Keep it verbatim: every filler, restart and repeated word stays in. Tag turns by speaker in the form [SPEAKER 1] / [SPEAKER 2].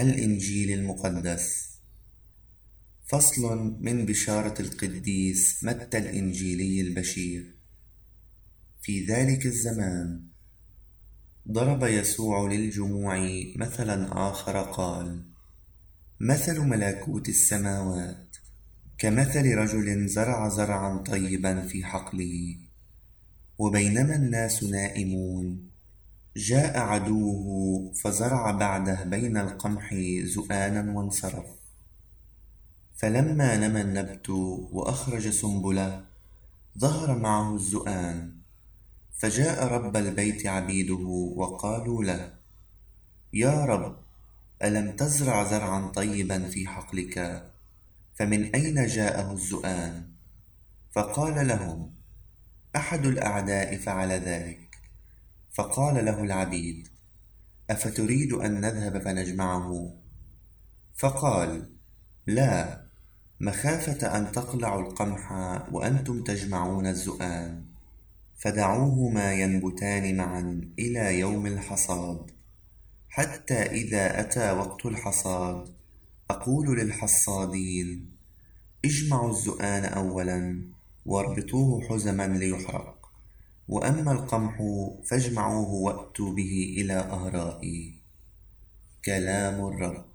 [SPEAKER 1] الإنجيل المقدس. فصل من بشارة القديس متى الإنجيلي البشير. في ذلك الزمان ضرب يسوع للجموع مثلا آخر قال: مثل ملكوت السماوات كمثل رجل زرع زرعا طيبا في حقله، وبينما الناس نائمون جاء عدوه فزرع بعده بين القمح زؤانا وانصرف. فلما نمى النبت وأخرج سنبله ظهر معه الزؤان، فجاء رب البيت عبيده وقالوا له: يا رب، ألم تزرع زرعا طيبا في حقلك؟ فمن أين جاءه الزؤان؟ فقال لهم: أحد الأعداء فعل ذلك. فقال له العبيد: أفتريد أن نذهب فنجمعه؟ فقال: لا، مخافة أن تقلعوا القمح وأنتم تجمعون الزؤان. فدعوهما ينبتان معا إلى يوم الحصاد. حتى إذا أتى وقت الحصاد أقول للحصادين: اجمعوا الزؤان أولا واربطوه حزما ليحرق، وأما القمح فاجمعوه وأتوا به إلى أهرائي. كلام الرب.